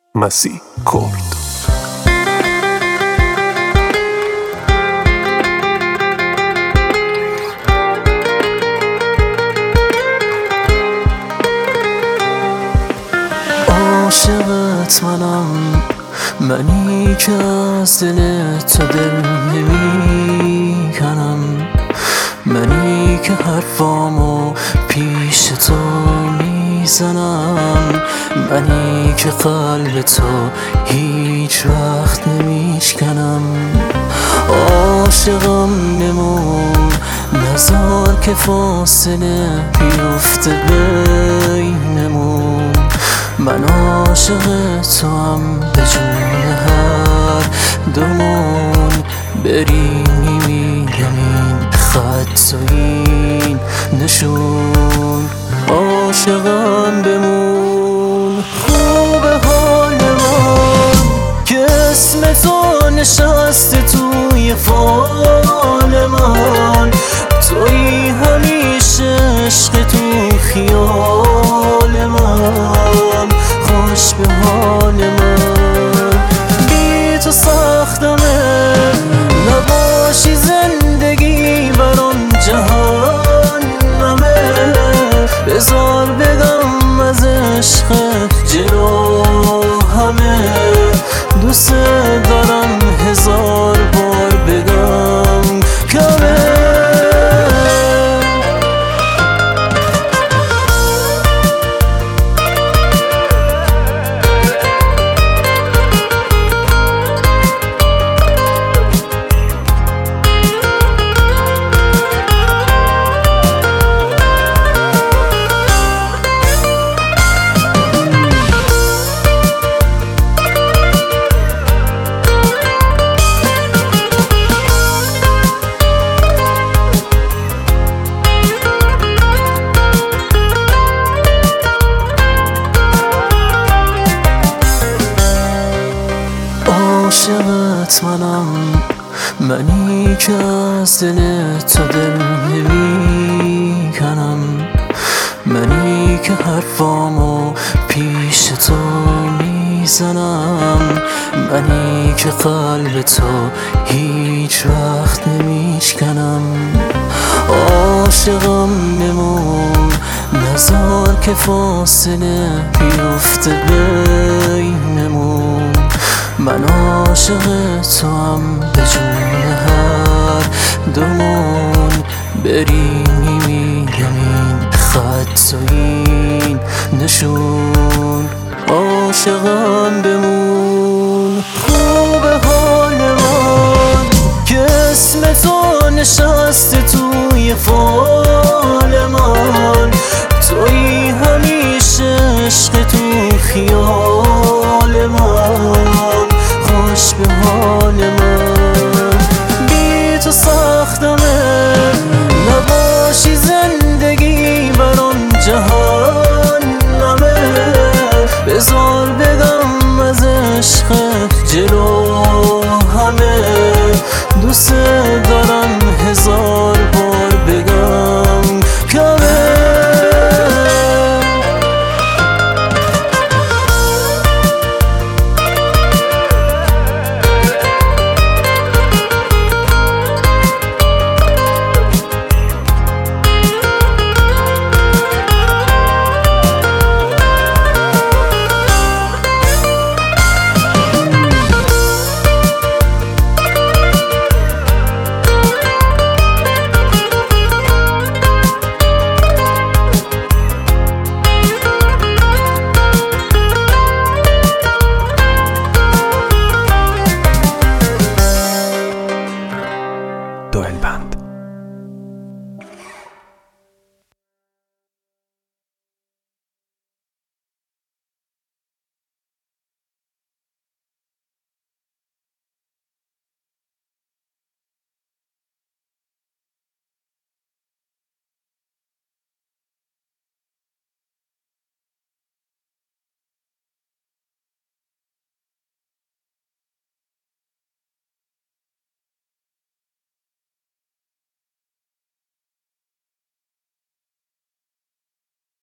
مسیح کرد. عاشقت منی که از دل تو دل نمیکنم، منی که حرفامو پیش تو میزنم، منی که قلب تو هیچ وقت نمیشکنم. عاشقم بمون، نذار که فاصله بیفته بینمون. من عاشق تو هم به جون هر دومون، بریم میرم این خط و این نشون. عاشقم بمون، خوب حال من که اسم تو نشسته توی فال من. توی همیشه عشق تو خیال من، خوش به حال من. بی تو سختمه، نباشی زندگی برام جهنمه. بذار بگم از عشقت جلو همه، دوست دارم هزار بار بگم کمه. عاشقت منی که از دل تو دل نمیکنم، منی که حرفامو پیش تو میزنم، منی که قلب تو هیچ وقت نمیشکنم. عاشقم بمون، نذار که فاصله بیفته بینمون. من عاشق تو هم به جون هر دومون، بریم میرم این خط و این نشون. عاشقم بمون، خوب حال من که اسم تو نشسته توی فال من. توی همیشه عشق تو خیال